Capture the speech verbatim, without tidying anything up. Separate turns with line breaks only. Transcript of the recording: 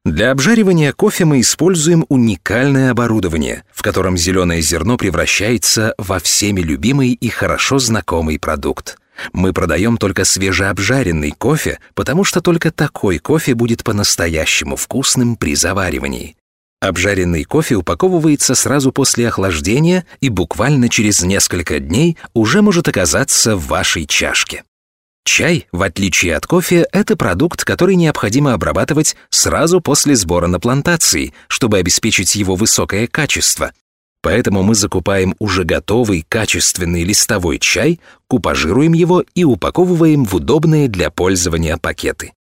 Для обжаривания кофе мы используем уникальное оборудование, в котором зеленое зерно превращается во всеми любимый и хорошо знакомый продукт. Мы продаем только свежеобжаренный кофе, потому что только такой кофе будет по-настоящему вкусным при заваривании. Обжаренный кофе упаковывается сразу после охлаждения и буквально через несколько дней уже может оказаться в вашей чашке. Чай, в отличие от кофе, это продукт, который необходимо обрабатывать сразу после сбора на плантации, чтобы обеспечить его высокое качество. Поэтому мы закупаем уже готовый качественный листовой чай, купажируем его и упаковываем в удобные для пользования пакеты.